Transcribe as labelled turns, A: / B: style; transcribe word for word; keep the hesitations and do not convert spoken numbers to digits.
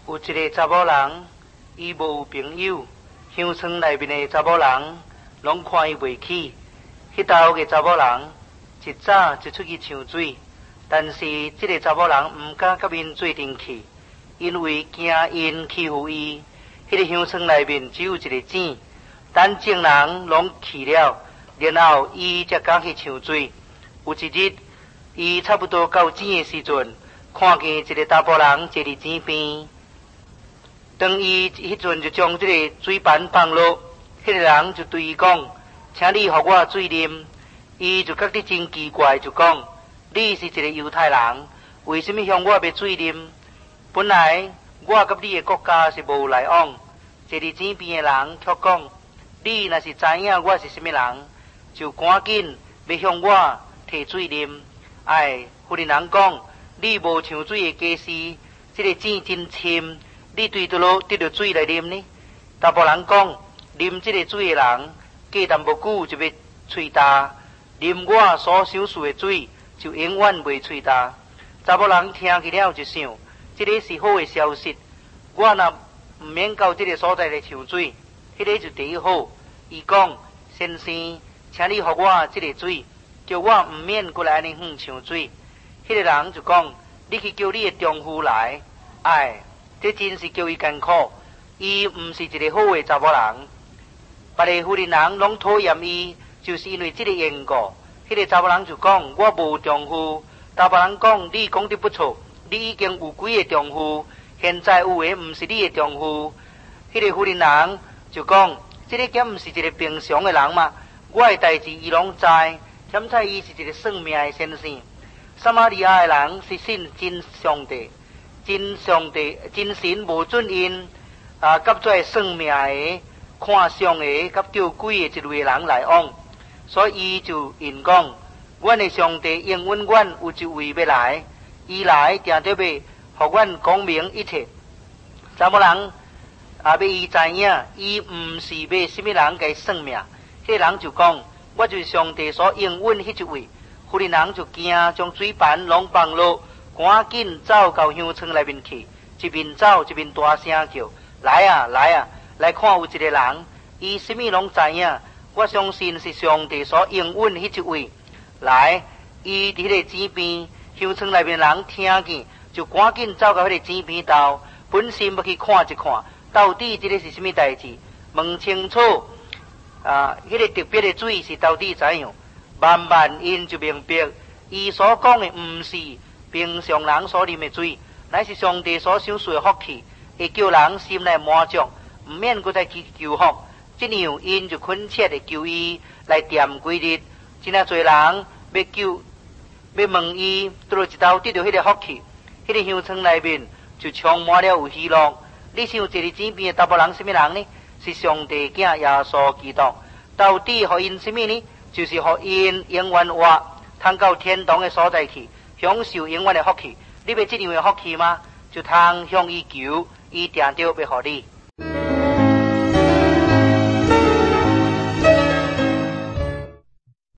A: 有一个查某人，伊无有朋友，乡村内面的查某人拢看伊袂起。迄头个查某人一早就出去抢水，但是这个查某人毋敢甲因做阵去，因为惊因欺负伊。迄个乡村内面只有一个井，等众人拢去了，然后伊才敢去抢水。有一日，伊差不多到井的时阵，看见一个查甫人坐伫井边。当伊迄阵就将这个水盘放落，迄、那个人就对伊讲：“请你予我水啉。”伊就觉得真奇怪，就讲：“你是一个犹太人，为什么向我要水啉？本来我甲你的国家是无来往。”坐伫井边的人却讲：“你若是知影我是什么人，就赶紧要向我摕水啉。”哎，妇人人讲：“你无抢水的家事，这个井真深。你对倒落得着水来啉呢？”查甫人讲：“啉这个水的人，过淡不久就要喙焦；啉我所想事的水，就永远袂喙焦。”查甫人听去了就想：这个是好的消息，我若毋免到这个所在来抢水，迄、那个就第一好。伊讲：“先生，请你予我这个水，叫我毋免过来安尼远抢水。”迄、那个人就讲：“你去叫你的丈夫来。”哎。这真是叫伊艰苦，伊毋是一个好的查某人。别个妇人人拢讨厌伊，就是因为这个缘故。迄、那个查某人就讲：“我无丈夫。”查甫人讲：“你讲得不错，你已经有几个丈夫，现在有诶毋是你的丈夫。”迄、那个妇人人就讲：“这个敢毋是一个平常的人吗？我的代志伊拢知，兼且伊是一个算命的先生。撒玛利亚的人是信真上帝。真上帝、真神无准因啊，甲做算命的、看相的、甲叫鬼的一类人来往，所以伊就因讲：阮的上帝应允阮有一位要来，伊来定得要互阮讲明一切。查某人啊，要伊知影，伊毋是要什么人给算命。迄、那个人就讲：我就是上帝所应允迄一位。妇人人就惊，将水盘拢放落。赶紧走到乡村内面去，一边走一边大声叫：“来啊来啊，来看有一个人，伊什么拢知影。我相信是上帝所应允迄一位。”来，伊伫迄个井边，乡村内面人听见，就赶紧走到迄个井边头，本心要去看一看，到底这个是什么代志，问清楚啊！迄、那个特别的水是到底怎样？慢慢因就明白，伊所讲的毋是平常人所啉的水，乃是上帝所赏赐的福气，会叫人心内满足，毋免搁再去求福。这样因就恳切的求伊来掂几日，真啊侪人要求要问伊，倒落一头得到迄个福气，迄、那个乡村内面就充满了有喜乐。你想坐伫井边的查甫人什么人呢？是上帝囝耶稣基督。到底互因什么呢？就是互因永远活，通到天堂的所在去。享受永远的福气，你要这样的福气吗？就通向伊求，伊定着要互你。